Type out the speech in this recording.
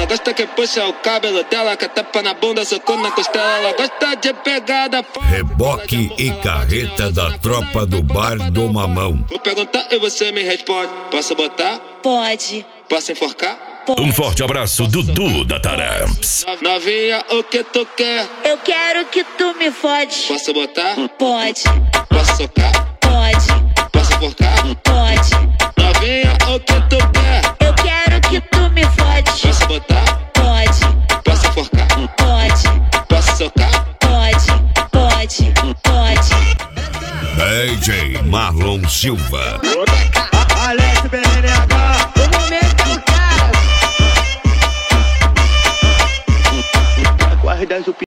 gosta que puxa o cabelo dela, que tapa na bunda, socou na costela. Ela gosta de pegada forte. Reboque e carreta da tropa do Bar do Mamão. Vou perguntar e você me responde. Posso botar? Pode. Posso enforcar? Um forte abraço, Dudu da Taramps. Novinha, o que tu quer? Eu quero que tu me fode. Posso botar? Pode. Posso socar? Pode. Posso enforcar? Pode. Novinha, o que tu quer? Eu quero que tu me fode. Posso botar? Pode. Posso enforcar? Pode. Posso socar? Pode. Pode. Pode. DJ Marlon Silva. Alex BNH. O momento é o cara. Guarda o